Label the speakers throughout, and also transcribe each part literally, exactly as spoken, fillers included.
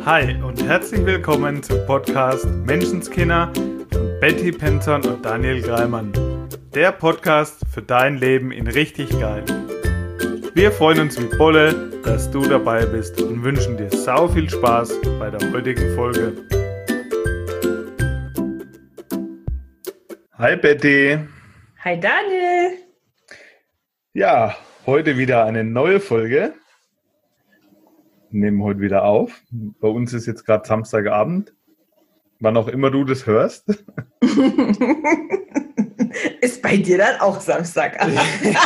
Speaker 1: Hi und herzlich willkommen zum Podcast Menschenskinder von Betty Penton und Daniel Greimann. Der Podcast für dein Leben in richtig geil. Wir freuen uns wie Bolle, dass du dabei bist und wünschen dir sau viel Spaß bei der heutigen Folge. Hi Betty.
Speaker 2: Hi Daniel.
Speaker 1: Ja, heute wieder eine neue Folge. Wir nehmen heute wieder auf. Bei uns ist jetzt gerade Samstagabend. Wann auch immer du das hörst.
Speaker 2: Ist bei dir dann auch Samstagabend?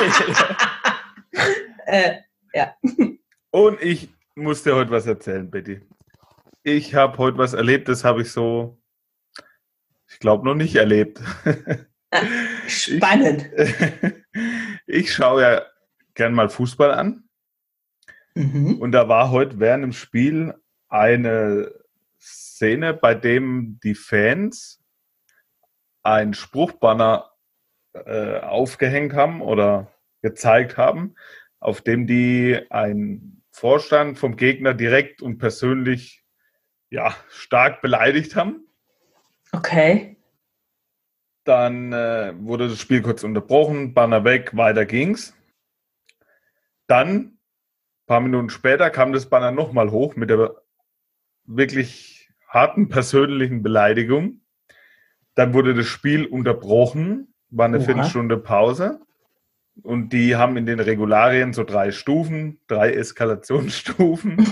Speaker 2: äh, ja.
Speaker 1: Und ich muss dir heute was erzählen, Betty. Ich habe heute was erlebt, das habe ich so, ich glaube, noch nicht erlebt.
Speaker 2: Spannend.
Speaker 1: Ich, ich schaue ja gern mal Fußball an.
Speaker 2: Mhm.
Speaker 1: Und da war heute während dem Spiel eine Szene, bei dem die Fans ein Spruchbanner äh, aufgehängt haben oder gezeigt haben, auf dem die einen Vorstand vom Gegner direkt und persönlich ja, stark beleidigt haben.
Speaker 2: Okay.
Speaker 1: Dann äh, wurde das Spiel kurz unterbrochen, Banner weg, weiter ging's. Dann ein paar Minuten später kam das Banner nochmal hoch mit der wirklich harten persönlichen Beleidigung. Dann wurde das Spiel unterbrochen, war eine
Speaker 2: Oha.
Speaker 1: Viertelstunde Pause. Und die haben in den Regularien so drei Stufen, drei Eskalationsstufen.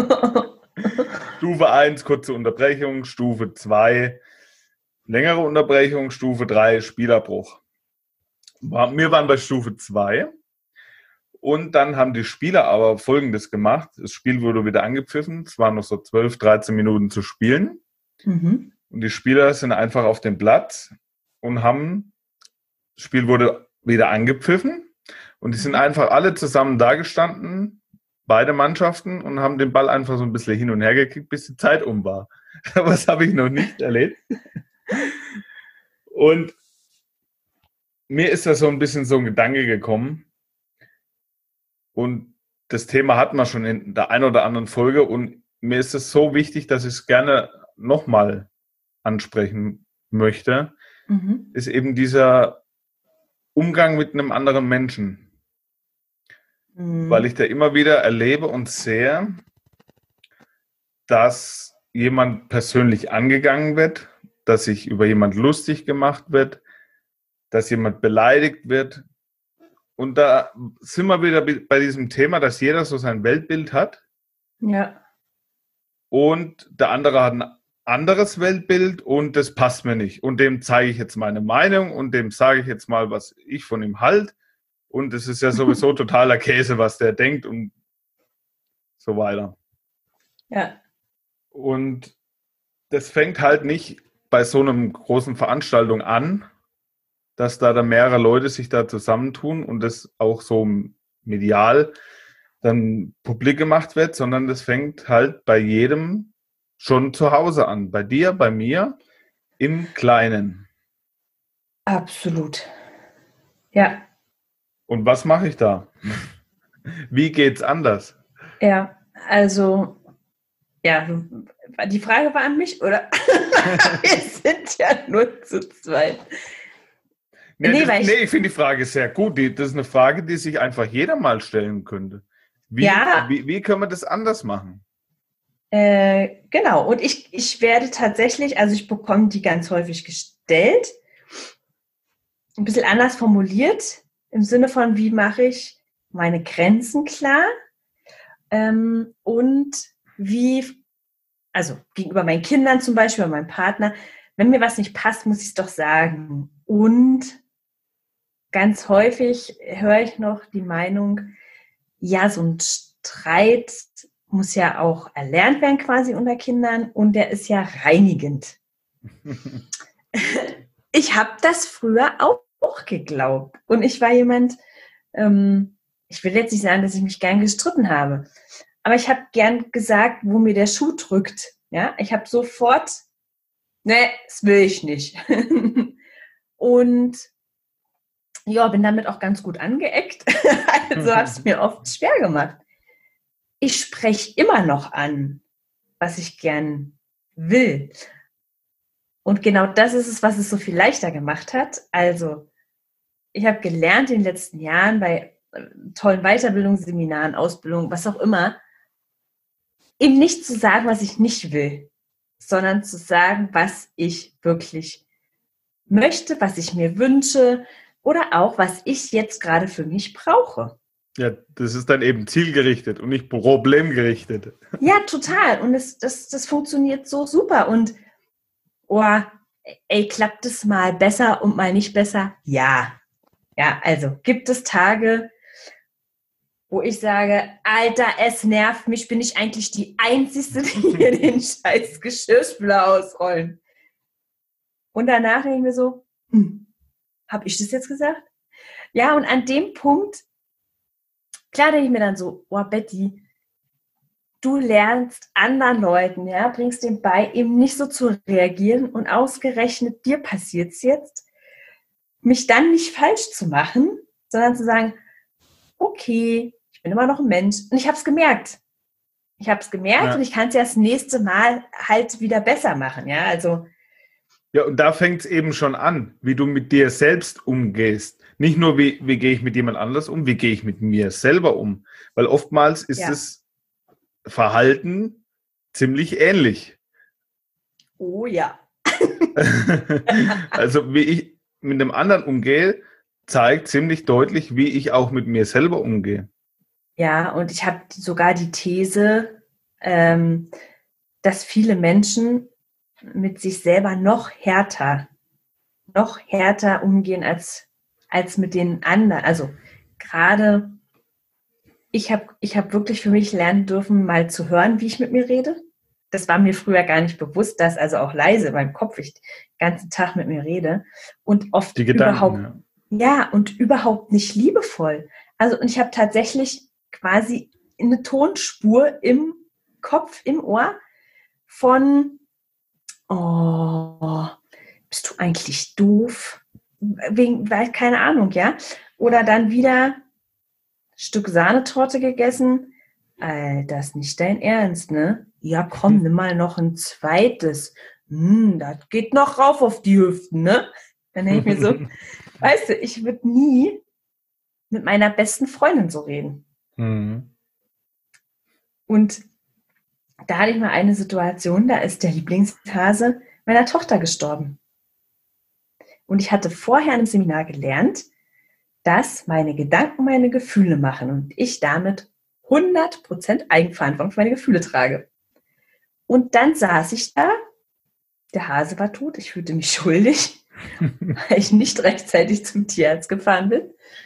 Speaker 1: Stufe eins, kurze Unterbrechung. Stufe zwei, längere Unterbrechung. Stufe drei, Spielabbruch. Wir waren bei Stufe zwei. Und dann haben die Spieler aber Folgendes gemacht. Das Spiel wurde wieder angepfiffen. Es waren noch so zwölf, dreizehn Minuten zu spielen.
Speaker 2: Mhm.
Speaker 1: Und die Spieler sind einfach auf dem Platz und haben, das Spiel wurde wieder angepfiffen. Und die sind einfach alle zusammen da gestanden, beide Mannschaften, und haben den Ball einfach so ein bisschen hin und her gekickt, bis die Zeit um war. Was habe ich noch nicht erlebt. Und mir ist da so ein bisschen so ein Gedanke gekommen. Und das Thema hatten wir schon in der einen oder anderen Folge. Und mir ist es so wichtig, dass ich es gerne nochmal ansprechen möchte,
Speaker 2: Mhm.
Speaker 1: ist eben dieser Umgang mit einem anderen Menschen.
Speaker 2: Mhm.
Speaker 1: Weil ich da immer wieder erlebe und sehe, dass jemand persönlich angegangen wird, dass sich über jemand lustig gemacht wird, dass jemand beleidigt wird. Und da sind wir wieder bei diesem Thema, dass jeder so sein Weltbild hat
Speaker 2: Ja.
Speaker 1: und der andere hat ein anderes Weltbild und das passt mir nicht. Und dem zeige ich jetzt meine Meinung und dem sage ich jetzt mal, was ich von ihm halte. Und es ist ja sowieso totaler Käse, was der denkt und so weiter.
Speaker 2: Ja.
Speaker 1: Und das fängt halt nicht bei so einer großen Veranstaltung an, dass da dann mehrere Leute sich da zusammentun und das auch so medial dann publik gemacht wird, sondern das fängt halt bei jedem schon zu Hause an. Bei dir, bei mir, im Kleinen.
Speaker 2: Absolut. Ja.
Speaker 1: Und was mache ich da? Wie geht's anders?
Speaker 2: Ja. Also, ja, die Frage war an mich, oder? Wir sind ja nur zu zweit.
Speaker 1: Nee,
Speaker 2: Nee,
Speaker 1: das,
Speaker 2: weil ich-
Speaker 1: nee ich finde die Frage sehr gut. Die, das ist eine Frage, die sich einfach jeder mal stellen könnte. Wie,
Speaker 2: Ja.
Speaker 1: wie, wie können wir das anders machen?
Speaker 2: Äh, genau, und ich, ich werde tatsächlich, also ich bekomme die ganz häufig gestellt, ein bisschen anders formuliert, im Sinne von, wie mache ich meine Grenzen klar ähm, und wie, also gegenüber meinen Kindern zum Beispiel, oder meinem Partner, wenn mir was nicht passt, muss ich es doch sagen. Und ganz häufig höre ich noch die Meinung, ja, so ein Streit muss ja auch erlernt werden quasi unter Kindern und der ist ja reinigend. Ich habe das früher auch, auch geglaubt und ich war jemand, ähm, ich will jetzt nicht sagen, dass ich mich gern gestritten habe, aber ich habe gern gesagt, wo mir der Schuh drückt. Ja, ich habe sofort, ne, das will ich nicht. Und ja, bin damit auch ganz gut angeeckt. Also habe es mir oft schwer gemacht. Ich spreche immer noch an, was ich gern will. Und genau das ist es, was es so viel leichter gemacht hat. Also, ich habe gelernt in den letzten Jahren bei tollen Weiterbildungsseminaren, Ausbildungen, was auch immer, eben nicht zu sagen, was ich nicht will, sondern zu sagen, was ich wirklich möchte, was ich mir wünsche oder auch, was ich jetzt gerade für mich brauche.
Speaker 1: Ja, das ist dann eben zielgerichtet und nicht problemgerichtet.
Speaker 2: Ja, total. Und es, das, das funktioniert so super. Und, oh, ey, klappt es mal besser und mal nicht besser? Ja. Ja, also gibt es Tage, wo ich sage, Alter, es nervt mich, bin ich eigentlich die Einzige, die hier den scheiß Geschirrspüler ausrollen. Und danach denke ich mir so, hm, habe ich das jetzt gesagt? Ja, und an dem Punkt, klar denke ich mir dann so, oh Betty, du lernst anderen Leuten, ja, bringst denen bei, eben nicht so zu reagieren und ausgerechnet dir passiert es jetzt, mich dann nicht falsch zu machen, sondern zu sagen, okay, ich bin immer noch ein Mensch. Und ich habe es gemerkt. Ich habe es gemerkt ja. Und ich kann es ja das nächste Mal halt wieder besser machen. Ja, also.
Speaker 1: Ja, und da fängt es eben schon an, wie du mit dir selbst umgehst. Nicht nur, wie, wie gehe ich mit jemand anders um, wie gehe ich mit mir selber um. Weil oftmals ist ja. das Verhalten ziemlich ähnlich.
Speaker 2: Oh ja.
Speaker 1: Also wie ich mit dem anderen umgehe, zeigt ziemlich deutlich, wie ich auch mit mir selber umgehe.
Speaker 2: Ja, und ich habe sogar die These, ähm, dass viele Menschen mit sich selber noch härter, noch härter umgehen als, als mit den anderen. Also gerade, ich habe ich hab wirklich für mich lernen dürfen, mal zu hören, wie ich mit mir rede. Das war mir früher gar nicht bewusst, dass also auch leise in meinem Kopf ich den ganzen Tag mit mir rede. Und oft
Speaker 1: die Gedanken,
Speaker 2: überhaupt,
Speaker 1: ja.
Speaker 2: ja, und überhaupt nicht liebevoll. Also, und ich habe tatsächlich quasi eine Tonspur im Kopf, im Ohr von, oh, bist du eigentlich doof? Wegen, weil, keine Ahnung, ja. Oder dann wieder ein Stück Sahnetorte gegessen. Alter, das ist nicht dein Ernst, ne? Ja, komm, nimm mal noch ein zweites. Hm, das geht noch rauf auf die Hüften, ne? Dann denke ich mir so, weißt du, ich würde nie mit meiner besten Freundin so reden.
Speaker 1: Mhm.
Speaker 2: Und da hatte ich mal eine Situation, da ist der Lieblingshase meiner Tochter gestorben. Und ich hatte vorher im Seminar gelernt, dass meine Gedanken meine Gefühle machen und ich damit hundert Prozent Eigenverantwortung für meine Gefühle trage. Und dann saß ich da, der Hase war tot, ich fühlte mich schuldig, weil ich nicht rechtzeitig zum Tierarzt gefahren bin.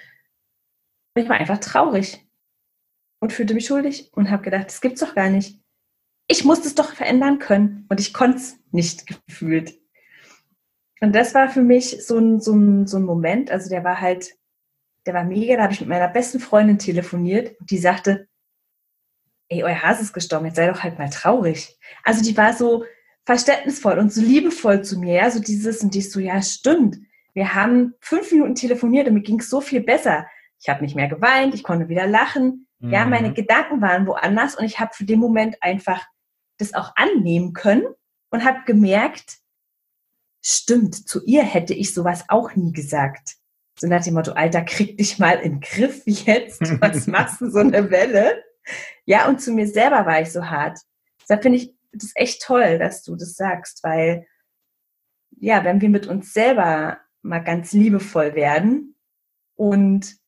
Speaker 2: Und ich war einfach traurig und fühlte mich schuldig und habe gedacht, das gibt's doch gar nicht. Ich musste es doch verändern können und ich konnte es nicht gefühlt. Und das war für mich so ein, so ein, so ein Moment, also der war halt, der war mega, da habe ich mit meiner besten Freundin telefoniert und die sagte, ey, euer Hase ist gestorben, jetzt sei doch halt mal traurig. Also die war so verständnisvoll und so liebevoll zu mir, ja, so dieses und dies so, ja, stimmt. Wir haben fünf Minuten telefoniert und mir ging es so viel besser. Ich habe nicht mehr geweint, ich konnte wieder lachen. Mhm. Ja, meine Gedanken waren woanders und ich habe für den Moment einfach das auch annehmen können und habe gemerkt, stimmt, zu ihr hätte ich sowas auch nie gesagt. So nach dem Motto, Alter, krieg dich mal in den Griff jetzt, was machst du so eine Welle? Ja, und zu mir selber war ich so hart. Da finde ich das echt toll, dass du das sagst, weil, ja, wenn wir mit uns selber mal ganz liebevoll werden und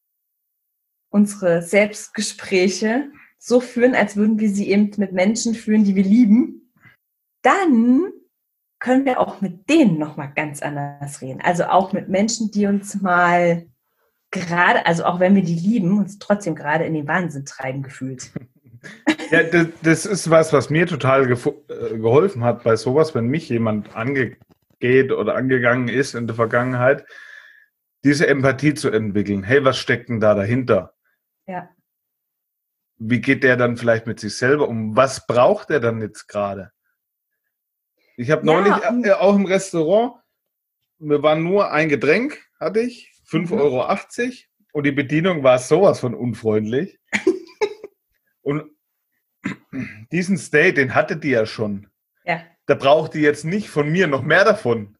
Speaker 2: unsere Selbstgespräche so führen, als würden wir sie eben mit Menschen führen, die wir lieben, dann können wir auch mit denen nochmal ganz anders reden. Also auch mit Menschen, die uns mal gerade, also auch wenn wir die lieben, uns trotzdem gerade in den Wahnsinn treiben gefühlt.
Speaker 1: Ja, das, das ist was, was mir total gefo- äh, geholfen hat bei sowas, wenn mich jemand angeht oder angegangen ist in der Vergangenheit, diese Empathie zu entwickeln. Hey, was steckt denn da dahinter?
Speaker 2: Ja.
Speaker 1: Wie geht der dann vielleicht mit sich selber um? Was braucht er dann jetzt gerade? Ich habe neulich
Speaker 2: Ja,
Speaker 1: äh, auch im Restaurant, wir waren nur ein Getränk, hatte ich, fünf Euro achtzig und die Bedienung war sowas von unfreundlich. Und diesen State, den hatte die ja schon.
Speaker 2: Ja.
Speaker 1: Da braucht die jetzt nicht von mir noch mehr davon.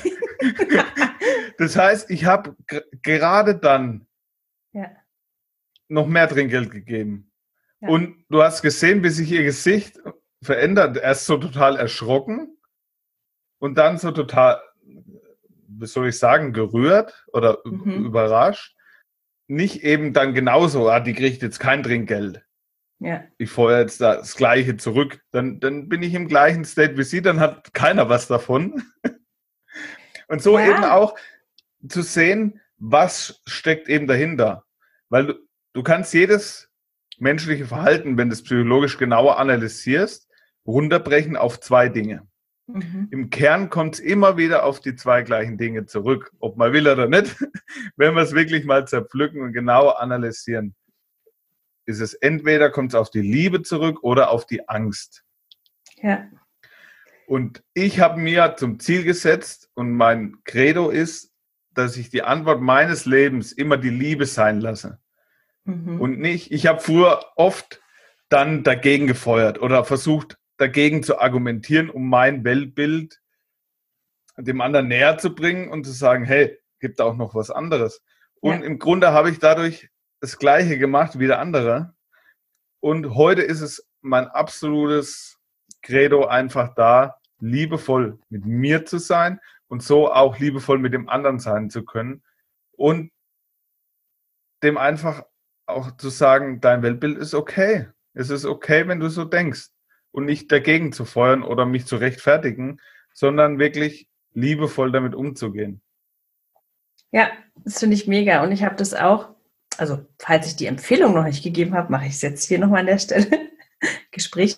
Speaker 1: Das heißt, ich habe g- gerade dann
Speaker 2: Ja.
Speaker 1: noch mehr Trinkgeld gegeben.
Speaker 2: Ja.
Speaker 1: Und du hast gesehen, wie sich ihr Gesicht verändert. Erst so total erschrocken und dann so total, wie soll ich sagen, gerührt oder
Speaker 2: Mhm.
Speaker 1: überrascht. Nicht eben dann genauso, ah, die kriegt jetzt kein Trinkgeld.
Speaker 2: Ja.
Speaker 1: Ich feuere jetzt das Gleiche zurück. Dann, dann bin ich im gleichen State wie sie, dann hat keiner was davon. Und so
Speaker 2: Ja.
Speaker 1: eben auch zu sehen, was steckt eben dahinter. Weil du, du kannst jedes menschliche Verhalten, wenn du es psychologisch genauer analysierst, runterbrechen auf zwei Dinge.
Speaker 2: Mhm.
Speaker 1: Im Kern kommt es immer wieder auf die zwei gleichen Dinge zurück, ob man will oder nicht. Wenn wir es wirklich mal zerpflücken und genauer analysieren, ist es entweder kommt es auf die Liebe zurück oder auf die Angst.
Speaker 2: Ja.
Speaker 1: Und ich habe mir zum Ziel gesetzt und mein Credo ist, dass ich die Antwort meines Lebens immer die Liebe sein lasse.
Speaker 2: Mhm.
Speaker 1: Und nicht, ich habe früher oft dann dagegen gefeuert oder versucht, dagegen zu argumentieren, um mein Weltbild dem anderen näher zu bringen und zu sagen, hey, gibt da auch noch was anderes. Und
Speaker 2: Ja.
Speaker 1: im Grunde habe ich dadurch das Gleiche gemacht wie der andere. Und heute ist es mein absolutes Credo einfach da, liebevoll mit mir zu sein und so auch liebevoll mit dem anderen sein zu können und dem einfach auch zu sagen, dein Weltbild ist okay. Es ist okay, wenn du so denkst und nicht dagegen zu feuern oder mich zu rechtfertigen, sondern wirklich liebevoll damit umzugehen.
Speaker 2: Ja, das finde ich mega. Und ich habe das auch, also falls ich die Empfehlung noch nicht gegeben habe, mache ich es jetzt hier nochmal an der Stelle. Gespräch.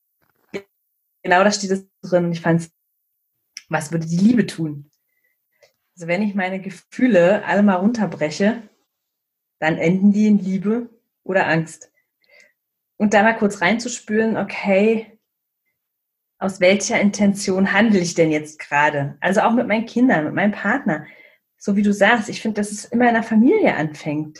Speaker 2: Genau, da steht es drin. Ich fand es, was würde die Liebe tun? Also wenn ich meine Gefühle alle mal runterbreche, dann enden die in Liebe oder Angst. Und da mal kurz reinzuspüren, okay, aus welcher Intention handle ich denn jetzt gerade? Also auch mit meinen Kindern, mit meinem Partner. So wie du sagst, ich finde, dass es immer in der Familie anfängt.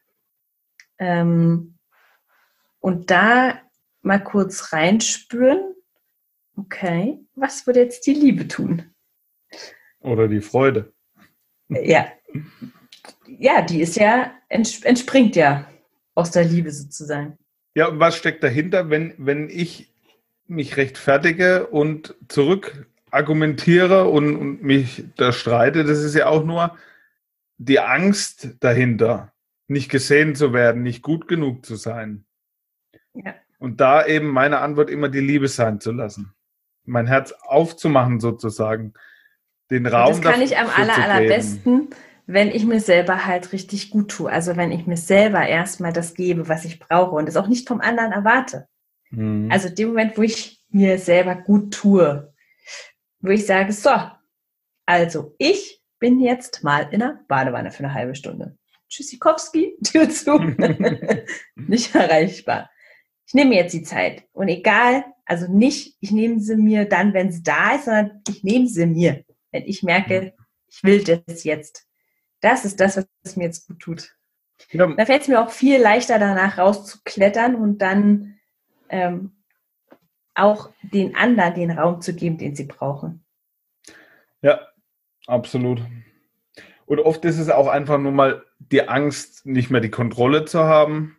Speaker 2: Ähm, und da mal kurz reinspüren, okay, was würde jetzt die Liebe tun?
Speaker 1: Oder die Freude.
Speaker 2: Ja, ja, die ist ja, entspringt ja aus der Liebe sozusagen.
Speaker 1: Ja, und was steckt dahinter, wenn, wenn ich mich rechtfertige und zurück argumentiere und, und mich da streite? Das ist ja auch nur die Angst dahinter, nicht gesehen zu werden, nicht gut genug zu sein.
Speaker 2: Ja.
Speaker 1: Und da eben meine Antwort immer die Liebe sein zu lassen. Mein Herz aufzumachen sozusagen. Den Raum
Speaker 2: das kann ich am aller,
Speaker 1: zu
Speaker 2: allerbesten, wenn ich mir selber halt richtig gut tue. Also wenn ich mir selber erstmal das gebe, was ich brauche und das auch nicht vom anderen erwarte.
Speaker 1: Mhm.
Speaker 2: Also dem Moment, wo ich mir selber gut tue, wo ich sage, so, also ich bin jetzt mal in der Badewanne für eine halbe Stunde. Tschüssikowski, Tür zu, nicht erreichbar. Ich nehme mir jetzt die Zeit und egal, also nicht, ich nehme sie mir dann, wenn sie da ist, sondern ich nehme sie mir, wenn ich merke, ich will das jetzt. Das ist das, was mir jetzt gut tut.
Speaker 1: Ja.
Speaker 2: Da fällt es mir auch viel leichter, danach rauszuklettern und dann ähm, auch den anderen den Raum zu geben, den sie brauchen.
Speaker 1: Ja, absolut. Und oft ist es auch einfach nur mal die Angst, nicht mehr die Kontrolle zu haben.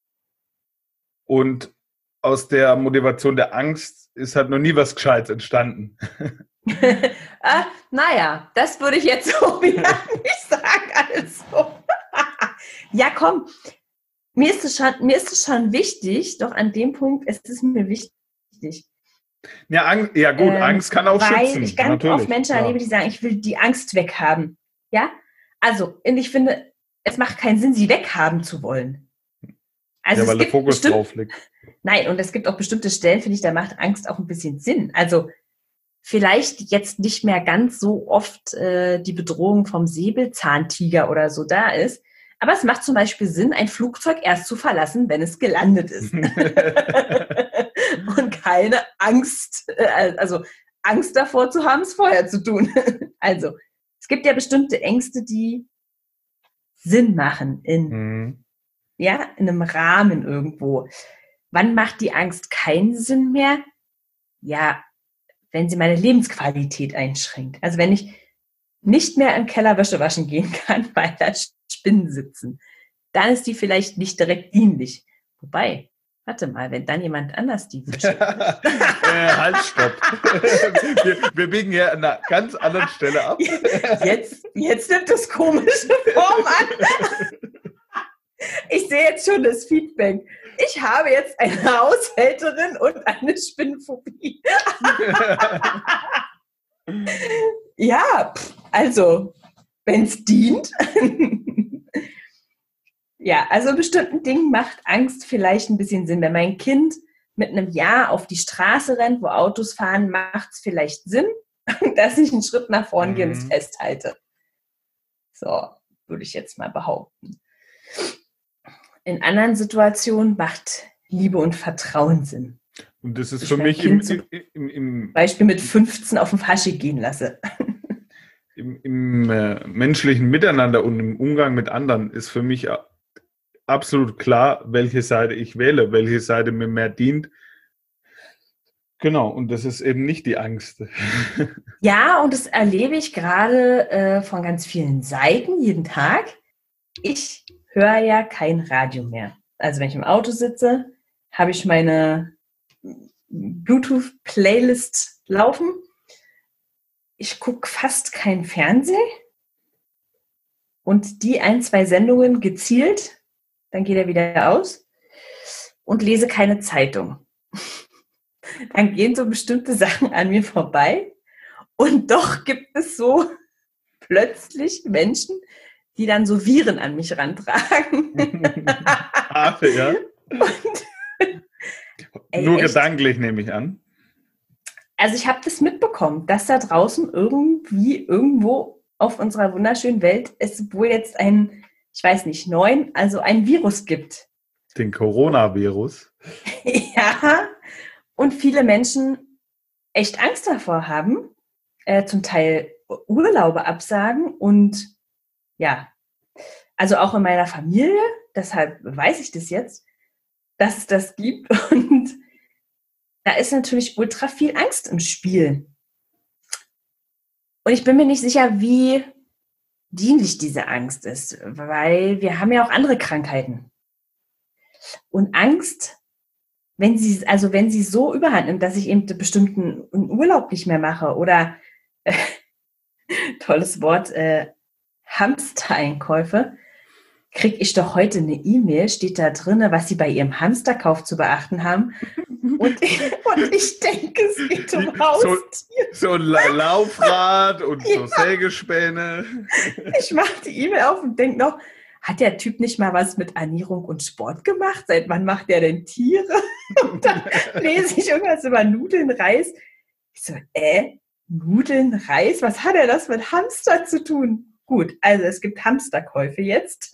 Speaker 1: Und aus der Motivation der Angst ist halt noch nie was Gescheites entstanden.
Speaker 2: ah, naja, das würde ich jetzt so wieder nicht sagen. Also. Ja, komm, mir ist, es schon, mir ist es schon wichtig, doch an dem Punkt ist es mir wichtig.
Speaker 1: Ja, Angst, ja gut, ähm, Angst kann auch
Speaker 2: weil
Speaker 1: schützen.
Speaker 2: Weil ich ganz
Speaker 1: natürlich,
Speaker 2: oft Menschen
Speaker 1: klar.
Speaker 2: erlebe, die sagen, ich will die Angst weghaben. Ja, also, und ich finde, es macht keinen Sinn, sie weghaben zu wollen. Also
Speaker 1: ja, weil
Speaker 2: es
Speaker 1: der
Speaker 2: gibt
Speaker 1: Fokus
Speaker 2: bestimmt,
Speaker 1: drauf liegt.
Speaker 2: Nein, und es gibt auch bestimmte Stellen, finde ich, da macht Angst auch ein bisschen Sinn. Also vielleicht jetzt nicht mehr ganz so oft äh, die Bedrohung vom Säbelzahntiger oder so da ist, aber es macht zum Beispiel Sinn, ein Flugzeug erst zu verlassen, wenn es gelandet ist. Und keine Angst, äh, also Angst davor zu haben, es vorher zu tun. Also es gibt ja bestimmte Ängste, die Sinn machen in,
Speaker 1: mhm.
Speaker 2: ja, in einem Rahmen irgendwo. Wann macht die Angst keinen Sinn mehr? Ja, wenn sie meine Lebensqualität einschränkt. Also wenn ich nicht mehr im Keller Wäsche waschen gehen kann, weil da Spinnen sitzen, dann ist die vielleicht nicht direkt dienlich. Wobei, warte mal, wenn dann jemand anders die Wäsche wäscht.
Speaker 1: äh, halt, stopp. wir, wir biegen hier an einer ganz anderen Stelle ab.
Speaker 2: Jetzt, jetzt nimmt das komische Form an. Ich sehe jetzt schon das Feedback. Ich habe jetzt eine Haushälterin und eine Spinnenphobie. Ja, also, wenn es dient. Ja, also in bestimmten Dingen macht Angst vielleicht ein bisschen Sinn. Wenn mein Kind mit einem Jahr auf die Straße rennt, wo Autos fahren, macht es vielleicht Sinn, dass ich einen Schritt nach vorne gehe und es festhalte. So, würde ich jetzt mal behaupten. In anderen Situationen macht Liebe und Vertrauen Sinn.
Speaker 1: Und das ist
Speaker 2: ich
Speaker 1: für
Speaker 2: mein
Speaker 1: mich im,
Speaker 2: Kind
Speaker 1: im, im, im
Speaker 2: Beispiel mit fünfzehn auf den Faschi gehen lasse.
Speaker 1: Im, im äh, menschlichen Miteinander und im Umgang mit anderen ist für mich a- absolut klar, welche Seite ich wähle, welche Seite mir mehr dient. Genau, und das ist eben nicht die Angst.
Speaker 2: Ja, und das erlebe ich gerade äh, von ganz vielen Seiten jeden Tag. Ich höre ja kein Radio mehr. Also wenn ich im Auto sitze, habe ich meine Bluetooth-Playlist laufen. Ich gucke fast kein Fernsehen und die ein, zwei Sendungen gezielt, dann geht er wieder aus und lese keine Zeitung. Dann gehen so bestimmte Sachen an mir vorbei und doch gibt es so plötzlich Menschen, die dann so Viren an mich rantragen.
Speaker 1: Ach, ja.
Speaker 2: Und, ey,
Speaker 1: Nur
Speaker 2: echt?
Speaker 1: gedanklich nehme ich an.
Speaker 2: Also ich habe das mitbekommen, dass da draußen irgendwie irgendwo auf unserer wunderschönen Welt es wohl jetzt ein, ich weiß nicht, neun, also ein Virus gibt.
Speaker 1: Den Coronavirus.
Speaker 2: Ja, und viele Menschen echt Angst davor haben, äh, zum Teil Urlaube absagen und ja, also auch in meiner Familie, deshalb weiß ich das jetzt, dass es das gibt und da ist natürlich ultra viel Angst im Spiel. Und ich bin mir nicht sicher, wie dienlich diese Angst ist, weil wir haben ja auch andere Krankheiten. Und Angst, wenn sie, also wenn sie so überhand nimmt, dass ich eben bestimmten Urlaub nicht mehr mache oder äh, tolles Wort, äh, Hamstereinkäufe, kriege ich doch heute eine E-Mail, steht da drin, was Sie bei Ihrem Hamsterkauf zu beachten haben. Und ich, und ich denke, es geht um Haustier.
Speaker 1: So, so ein La- Laufrad und so
Speaker 2: Ja.
Speaker 1: Sägespäne.
Speaker 2: Ich mache die E-Mail auf und denke noch, hat der Typ nicht mal was mit Ernährung und Sport gemacht? Seit wann macht der denn Tiere? Und dann lese ich irgendwas über Nudeln, Reis. Ich so, äh, Nudeln, Reis? Was hat er das mit Hamster zu tun? Gut, also es gibt Hamsterkäufe jetzt.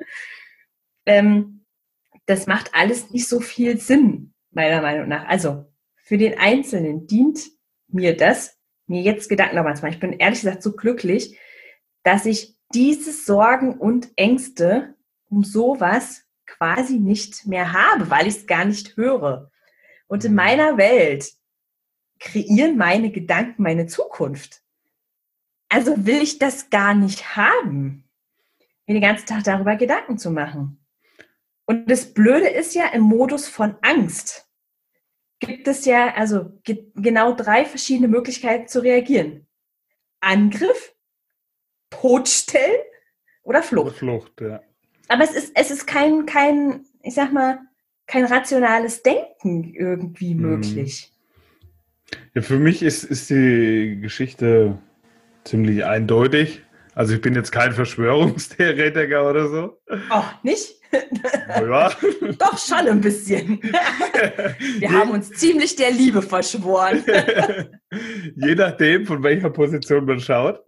Speaker 2: ähm, das macht alles nicht so viel Sinn, meiner Meinung nach. Also für den Einzelnen dient mir das, mir jetzt Gedanken darüber zu machen. Ich bin ehrlich gesagt so glücklich, dass ich diese Sorgen und Ängste um sowas quasi nicht mehr habe, weil ich es gar nicht höre. Und in meiner Welt kreieren meine Gedanken meine Zukunft. Also will ich das gar nicht haben, mir den ganzen Tag darüber Gedanken zu machen. Und das Blöde ist ja, im Modus von Angst gibt es ja also ge- genau drei verschiedene Möglichkeiten zu reagieren. Angriff, Totstellen oder Flucht.
Speaker 1: Flucht, ja.
Speaker 2: Aber es ist, es ist kein, kein, ich sag mal, kein rationales Denken irgendwie
Speaker 1: Mhm.
Speaker 2: möglich.
Speaker 1: Ja, für mich ist, ist die Geschichte ziemlich eindeutig. Also ich bin jetzt kein Verschwörungstheoretiker oder so.
Speaker 2: Oh, nicht?
Speaker 1: Aber ja.
Speaker 2: Doch schon ein bisschen. Wir haben uns ziemlich der Liebe verschworen.
Speaker 1: Je nachdem, von welcher Position man schaut.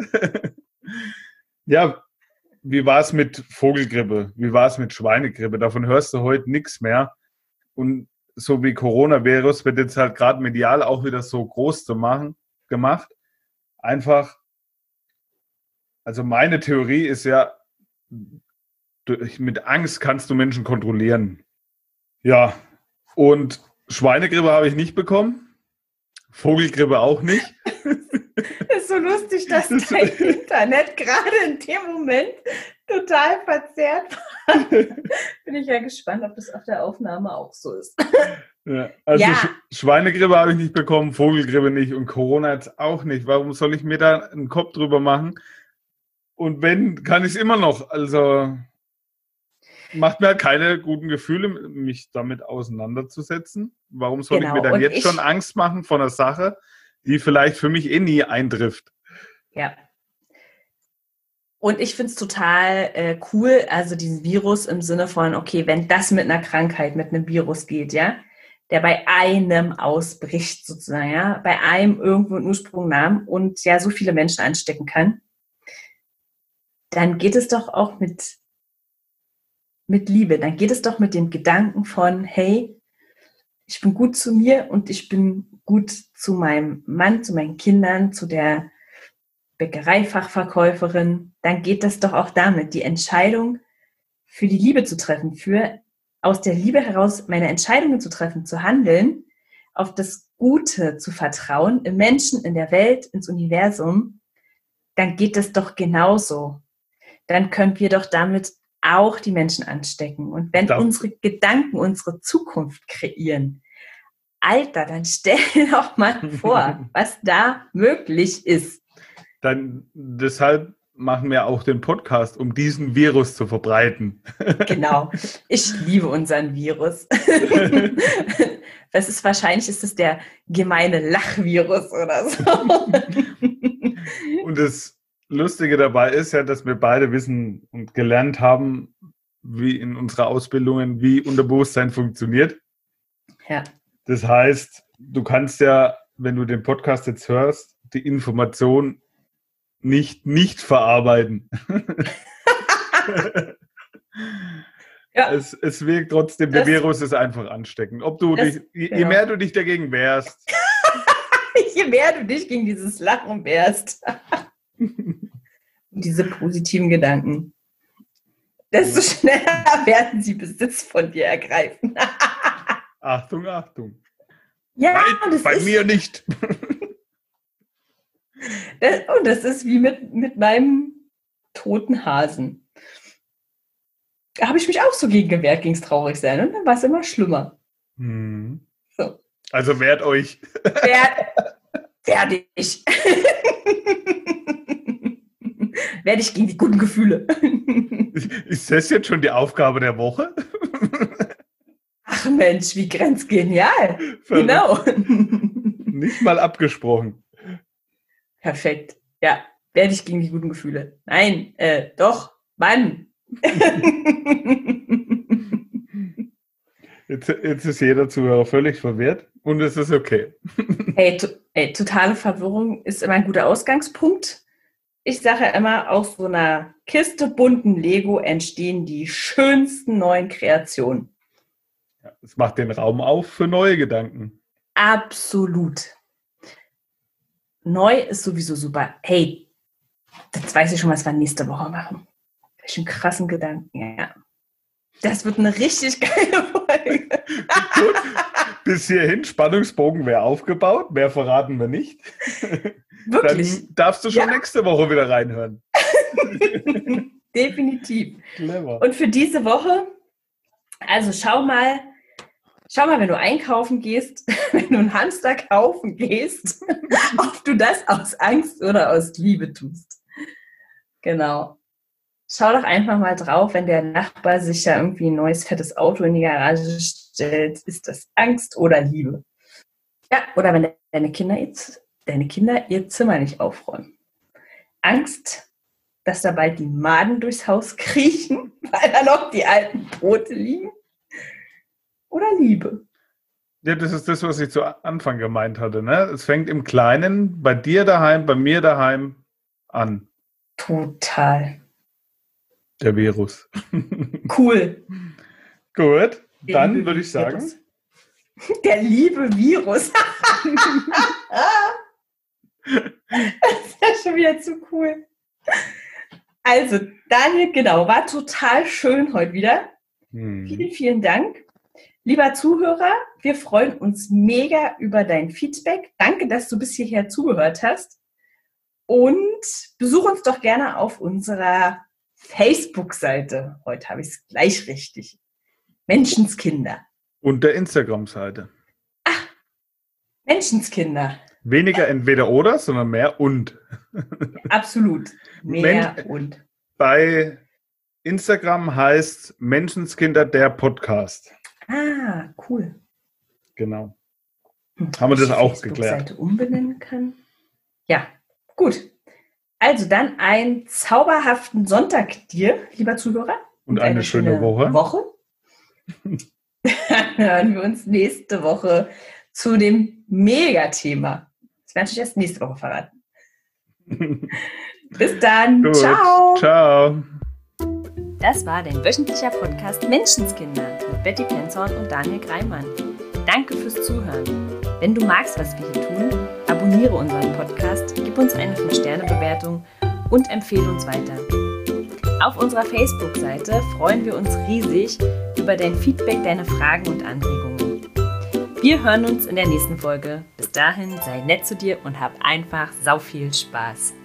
Speaker 1: Ja, wie war es mit Vogelgrippe? Wie war es mit Schweinegrippe? Davon hörst du heute nichts mehr. Und so wie Coronavirus wird jetzt halt gerade medial auch wieder so groß zu machen, gemacht. Einfach, also meine Theorie ist ja, durch, mit Angst kannst du Menschen kontrollieren. Ja, Und Schweinegrippe habe ich nicht bekommen. Vogelgrippe auch nicht.
Speaker 2: Das ist so lustig, dass dein Internet gerade in dem Moment total verzerrt war. Bin ich ja gespannt, ob das auf der Aufnahme auch so ist.
Speaker 1: Ja, also
Speaker 2: Ja.
Speaker 1: Sch- Schweinegrippe habe ich nicht bekommen, Vogelgrippe nicht und Corona jetzt auch nicht. Warum soll ich mir da einen Kopf drüber machen? Und wenn, kann ich es immer noch. Also macht mir halt keine guten Gefühle, mich damit auseinanderzusetzen. Warum soll
Speaker 2: Genau.
Speaker 1: ich mir dann
Speaker 2: Und
Speaker 1: jetzt
Speaker 2: ich-
Speaker 1: schon Angst machen vor einer Sache, die vielleicht für mich eh nie eintrifft?
Speaker 2: Ja. Und ich finde es total äh, cool, also diesen Virus im Sinne von, okay, wenn das mit einer Krankheit, mit einem Virus geht, ja, der bei einem ausbricht sozusagen, ja, bei einem irgendwo einen Ursprung nahm und ja so viele Menschen anstecken kann, dann geht es doch auch mit, mit Liebe, dann geht es doch mit dem Gedanken von, hey, ich bin gut zu mir und ich bin gut zu meinem Mann, zu meinen Kindern, zu der Bäckereifachverkäuferin, dann geht das doch auch damit, die Entscheidung für die Liebe zu treffen, für aus der Liebe heraus meine Entscheidungen zu treffen, zu handeln, auf das Gute zu vertrauen, im Menschen, in der Welt, ins Universum, dann geht das doch genauso. Dann können wir doch damit auch die Menschen anstecken. Und wenn
Speaker 1: Da-
Speaker 2: unsere Gedanken unsere Zukunft kreieren, Alter, dann stell dir doch mal vor, was da möglich ist.
Speaker 1: Dann deshalb machen wir auch den Podcast, um diesen Virus zu verbreiten.
Speaker 2: Genau. Ich liebe unseren Virus. Das ist wahrscheinlich ist es der gemeine Lachvirus oder so.
Speaker 1: Und das Lustige dabei ist ja, dass wir beide wissen und gelernt haben, wie in unserer Ausbildungen, wie Unterbewusstsein funktioniert.
Speaker 2: Ja.
Speaker 1: Das heißt, du kannst ja, wenn du den Podcast jetzt hörst, die Information nicht nicht verarbeiten.
Speaker 2: Ja.
Speaker 1: Es, es wirkt trotzdem, der
Speaker 2: Das-
Speaker 1: Virus ist einfach ansteckend. Ob du
Speaker 2: Das-
Speaker 1: dich, je, je
Speaker 2: genau.
Speaker 1: mehr du dich dagegen wehrst,
Speaker 2: Je mehr du dich gegen dieses Lachen wehrst. Und diese positiven Gedanken, desto schneller werden sie Besitz von dir ergreifen.
Speaker 1: Achtung, Achtung.
Speaker 2: Ja,
Speaker 1: Nein,
Speaker 2: das
Speaker 1: bei
Speaker 2: ist,
Speaker 1: mir nicht.
Speaker 2: das, und das ist wie mit, mit meinem toten Hasen. Da habe ich mich auch so gegen gewehrt, gegen das Traurigsein. Und dann war es immer schlimmer.
Speaker 1: Hm.
Speaker 2: So.
Speaker 1: Also wehrt euch.
Speaker 2: Wer, fertig. Werde ich gegen die guten Gefühle.
Speaker 1: Ist das jetzt schon die Aufgabe der Woche?
Speaker 2: Ach Mensch, wie grenzgenial.
Speaker 1: Verrückt.
Speaker 2: Genau.
Speaker 1: Nicht mal abgesprochen.
Speaker 2: Perfekt. Ja, werde ich gegen die guten Gefühle. Nein, äh, doch, Mann.
Speaker 1: Jetzt, jetzt ist jeder Zuhörer völlig verwirrt und es ist okay.
Speaker 2: Hey, to ey, totale Verwirrung ist immer ein guter Ausgangspunkt. Ich sage immer, aus so einer Kiste bunten Lego entstehen die schönsten neuen Kreationen.
Speaker 1: Ja, es macht den Raum auf für neue Gedanken.
Speaker 2: Absolut. Neu ist sowieso super. Hey, das weiß ich schon, was wir nächste Woche machen. Welchen krassen Gedanken, ja. Das wird eine richtig geile Folge.
Speaker 1: Gut, bis hierhin, Spannungsbogen wäre aufgebaut, mehr verraten wir nicht.
Speaker 2: Wirklich.
Speaker 1: Dann darfst du schon
Speaker 2: Ja.
Speaker 1: nächste Woche wieder reinhören.
Speaker 2: Definitiv.
Speaker 1: Clever.
Speaker 2: Und für diese Woche, also schau mal, schau mal, wenn du einkaufen gehst, wenn du einen Hamster kaufen gehst, ob du das aus Angst oder aus Liebe tust. Genau. Schau doch einfach mal drauf, wenn der Nachbar sich ja irgendwie ein neues fettes Auto in die Garage stellt, ist das Angst oder Liebe? Ja, oder wenn deine Kinder jetzt, deine Kinder ihr Zimmer nicht aufräumen. Angst, dass da bald die Maden durchs Haus kriechen, weil da noch die alten Brote liegen? Oder Liebe?
Speaker 1: Ja, das ist das, was ich zu Anfang gemeint hatte. Ne? Es fängt im Kleinen, bei dir daheim, bei mir daheim an,
Speaker 2: Total.
Speaker 1: der Virus.
Speaker 2: Cool.
Speaker 1: Gut,
Speaker 2: Der
Speaker 1: dann
Speaker 2: liebe
Speaker 1: würde ich sagen,
Speaker 2: Virus. Der liebe Virus. Das ist ja schon wieder zu cool. Also, Daniel, genau, war total schön heute wieder.
Speaker 1: hm,
Speaker 2: Vielen, vielen Dank. Lieber Zuhörer, wir freuen uns mega über dein Feedback. Danke, dass du bis hierher zugehört hast. Und besuch uns doch gerne auf unserer Facebook-Seite. Heute habe ich es gleich richtig. Menschenskinder.
Speaker 1: Und der Instagram-Seite.
Speaker 2: Ach, Menschenskinder.
Speaker 1: Weniger entweder oder, sondern mehr und.
Speaker 2: Absolut. Mehr
Speaker 1: Men-
Speaker 2: und.
Speaker 1: Bei Instagram heißt Menschenskinder der Podcast.
Speaker 2: Ah, cool.
Speaker 1: Genau.
Speaker 2: Hm,
Speaker 1: Haben wir das
Speaker 2: die
Speaker 1: auch geklärt?
Speaker 2: Facebook-Seite umbenennen kann? Ja, gut. Also dann einen zauberhaften Sonntag dir, lieber Zuhörer.
Speaker 1: Und, und eine, eine schöne, schöne Woche.
Speaker 2: Woche. Dann hören wir uns nächste Woche zu dem Megathema. Das werde ich erst nächste Woche verraten. Bis dann.
Speaker 1: Gut.
Speaker 2: Ciao.
Speaker 1: Ciao.
Speaker 2: Das war dein wöchentlicher Podcast Menschenskinder mit Betty Penzorn und Daniel Greimann. Danke fürs Zuhören. Wenn du magst, was wir hier tun, abonniere unseren Podcast, gib uns eine fünf Sterne Bewertung und empfehle uns weiter. Auf unserer Facebook-Seite freuen wir uns riesig über dein Feedback, deine Fragen und Anregungen. Wir hören uns in der nächsten Folge. Bis dahin, sei nett zu dir und hab einfach sau viel Spaß.